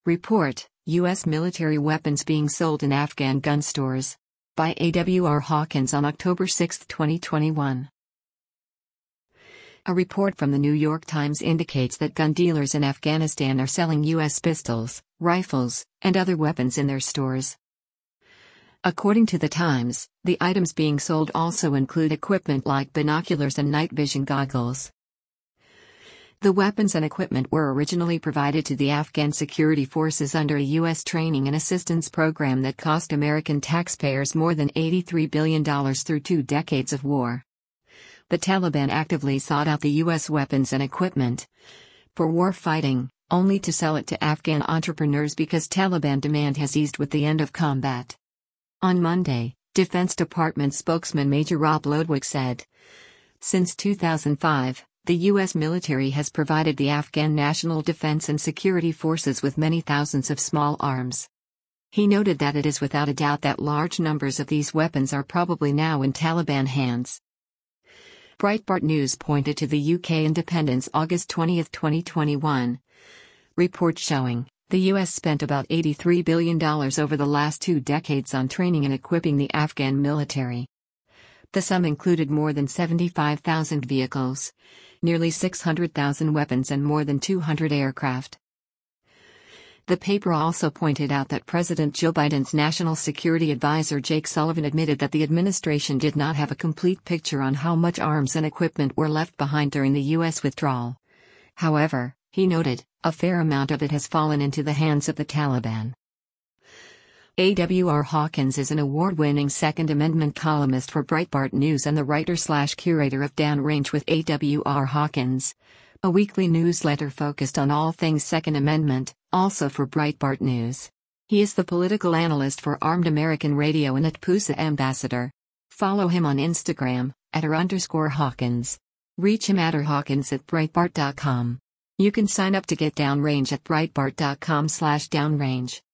Report, U.S. military weapons being sold in Afghan gun stores. By A.W.R. Hawkins on October 6, 2021. A report from the New York Times indicates that gun dealers in Afghanistan are selling U.S. pistols, rifles, and other weapons in their stores. According to the Times, the items being sold also include equipment like binoculars and night vision goggles. The weapons and equipment were originally provided to the Afghan security forces under a U.S. training and assistance program that cost American taxpayers more than $83 billion through 2 decades of war. The Taliban actively sought out the U.S. weapons and equipment for war fighting, only to sell it to Afghan entrepreneurs because Taliban demand has eased with the end of combat. On Monday, Defense Department spokesman Major Rob Lodwick said, "Since 2005, the U.S. military has provided the Afghan National Defense and Security Forces with many thousands of small arms." He noted that it is without a doubt that large numbers of these weapons are probably now in Taliban hands. Breitbart News pointed to the UK Independent's August 20, 2021 report showing the U.S. spent about $83 billion over the last 2 decades on training and equipping the Afghan military. The sum included more than 75,000 vehicles, nearly 600,000 weapons and more than 200 aircraft. The paper also pointed out that President Joe Biden's National Security Advisor Jake Sullivan admitted that the administration did not have a complete picture on how much arms and equipment were left behind during the U.S. withdrawal. However, he noted, a fair amount of it has fallen into the hands of the Taliban. A.W.R. Hawkins is an award-winning Second Amendment columnist for Breitbart News and the writer/curator of Downrange with A.W.R. Hawkins, a weekly newsletter focused on all things Second Amendment, also for Breitbart News. He is the political analyst for Armed American Radio and at PUSA Ambassador. Follow him on Instagram, @r_Hawkins. Reach him at @Hawkins@Breitbart.com. You can sign up to get Downrange at Breitbart.com/Downrange.